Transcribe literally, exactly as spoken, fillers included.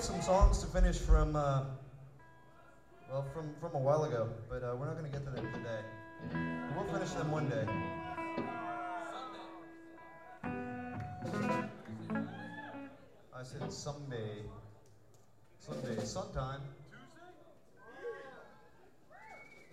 have some songs to finish from, uh, well, from, from a while ago, but uh, we're not going to get to them today. We'll finish them one day. I said someday, someday, sometime.